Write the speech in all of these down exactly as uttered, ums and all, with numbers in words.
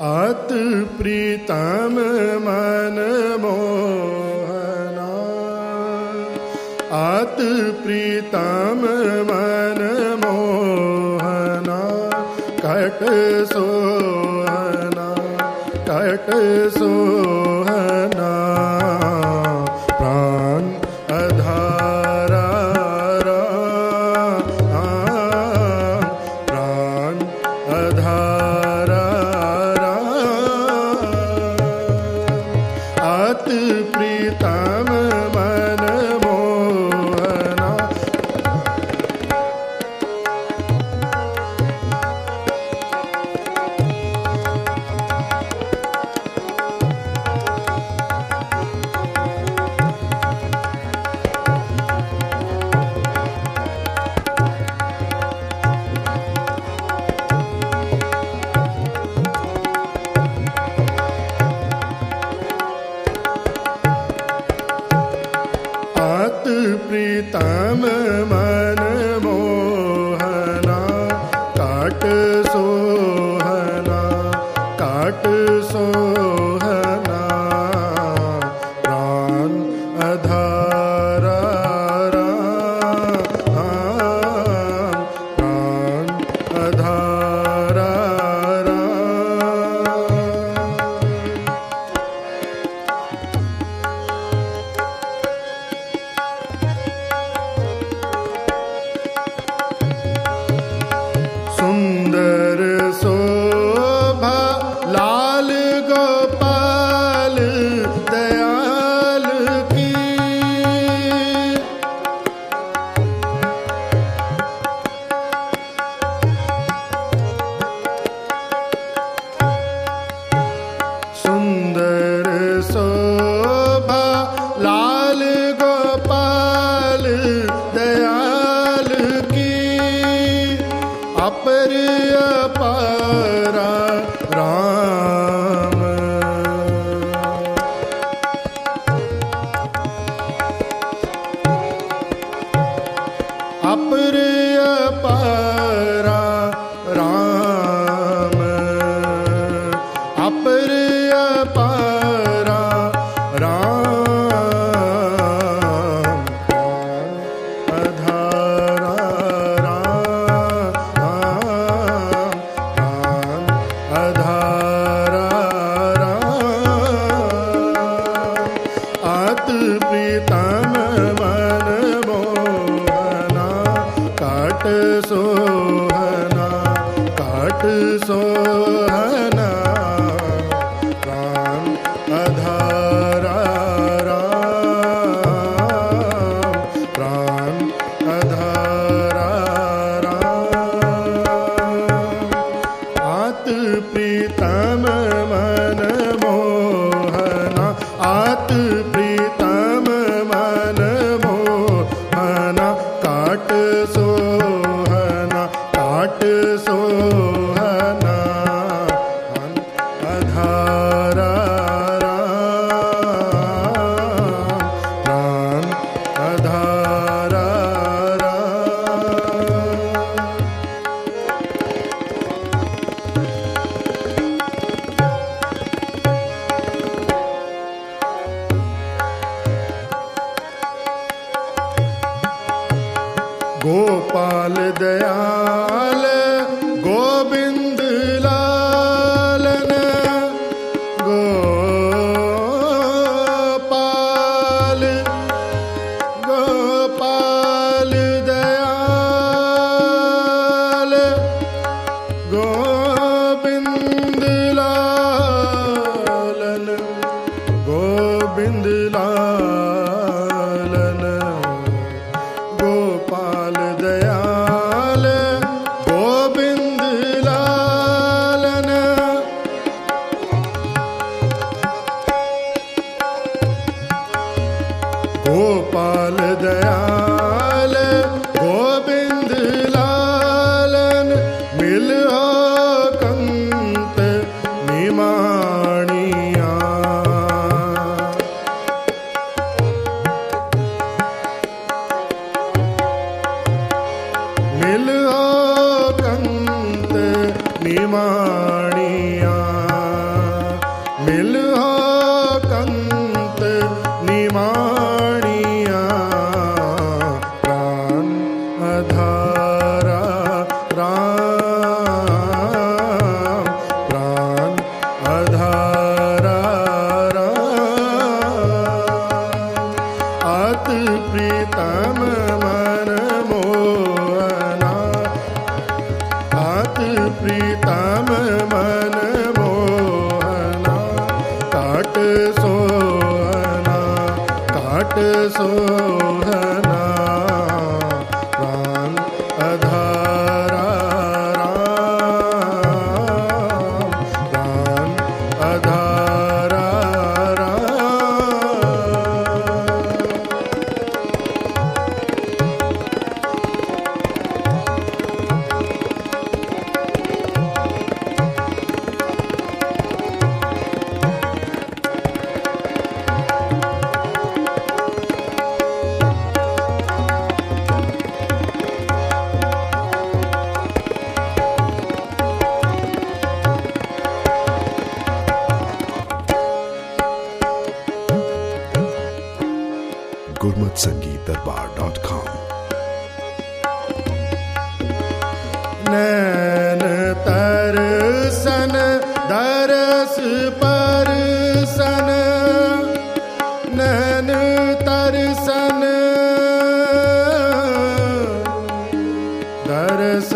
अत प्रीतम मन मोहना, अत प्रीतम मन मोहना, कट सोहना कट सोहना, प्राण अधारा प्राण अधारा, अत प्रीतम मन मोहना। अत प्रीतम मन मोहना, काट सोहना काट सोहना, प्राण अधारा प्राण अधारा। सुंदर शोभा लाल गोपाल दयाल की, सुंदर शोभा लाल गोपाल दयाल की, अपर अपारा राम, अपर अपारा राम, अपर अपारा राम, अधारा अधारा। अत प्रीतम मन मोहना, काट सोहना काट सोहना, राम अधारा राम अधारा। अत प्रीतम मन मोहना, अत प्रीतम मन मोहना, काट सोहना काट सोहना, अधारा राम अधारा। गोपाल दयाल गोविंद लालन, गोपाल गोपाल दयाल गोविंद लालन, गोविंद लालन, गोपाल दयाल गोविंद लालन, गोपाल दयाल गोविंद लालन, मिलो कंत निमाणिया, मिलो कंत निमाणिया। सोहना प्राण अधारा राम, प्राण अधारा गुरमत संगीत दरबार डॉट कॉम। नैन तरसन दरस परसन, नैन तरसन दरस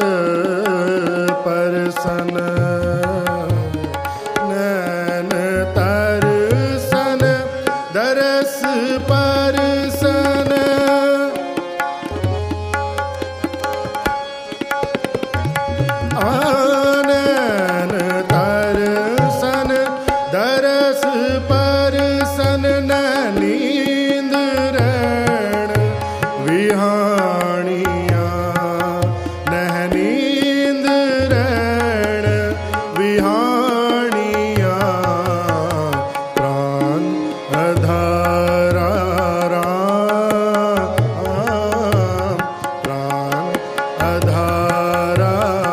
परसन, नैन तरसन दरस परसन, नैन तरसन दरस परसन, नींद रैण विहाणिया, नह नींद रैण विहाणिया, प्राण अधारा राम, प्राण अधारा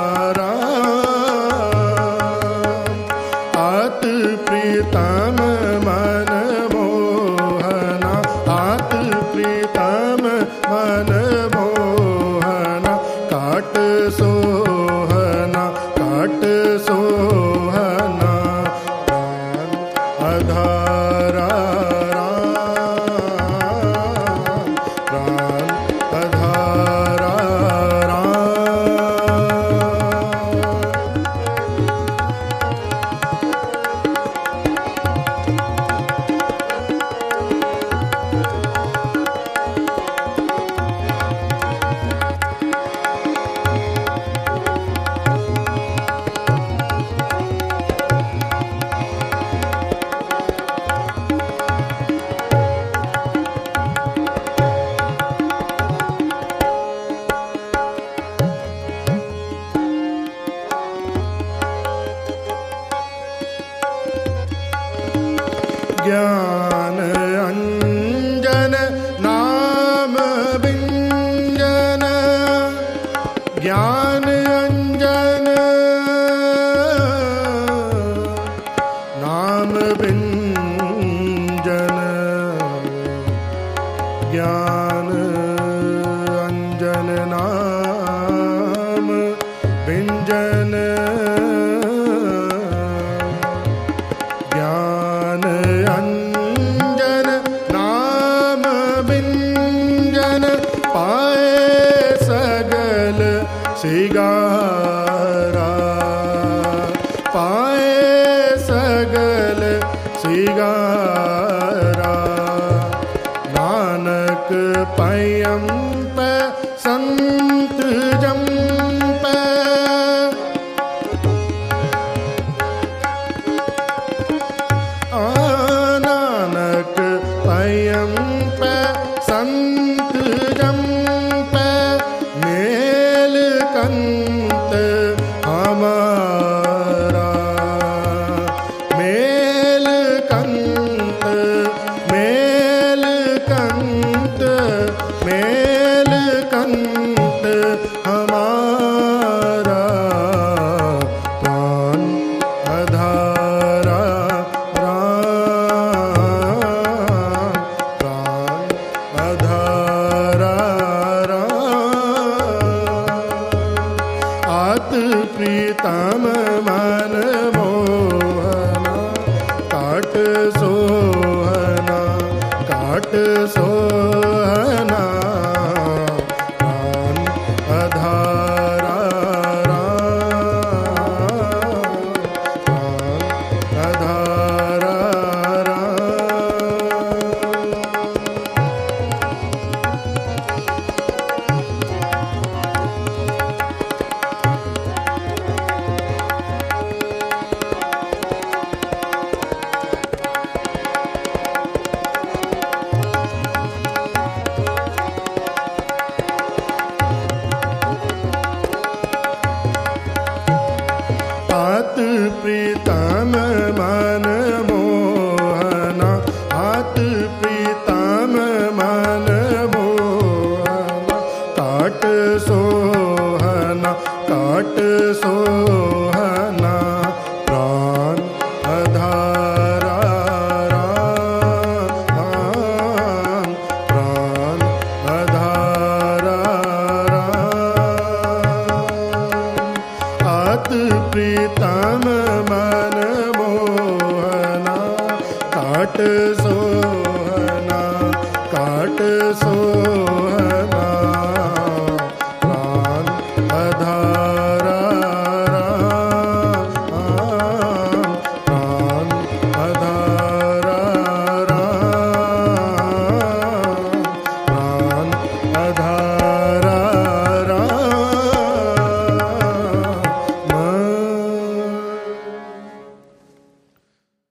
आत प्रीतम मन मोहना, आत प्रीतम मन मोहना, काट सोहना काट सोहना, प्राण अधारा राम, प्राण अधारा ज्ञान अंजन नाम बिंजन, ज्ञान अंजन नाम बिंजन, ज्ञान अंजन नाम बिंजन, ज्ञान अंजन नाम बिंजन, पाए सगल सिगारा, पाए सगल सिगारा, नानक पयम पे संत जम पे, नानक पयम पे संत जम पे, मेल कंत हमारा, मेल कंत मेल कंत मेल मन मोहना, आत प्रीतम मन मोहना, काट सोहना काट सोहना, प्राण अधारा राम, प्राण अधारा राम। आत प्रीतम मन मोहना, काट सोहना काट सोहना,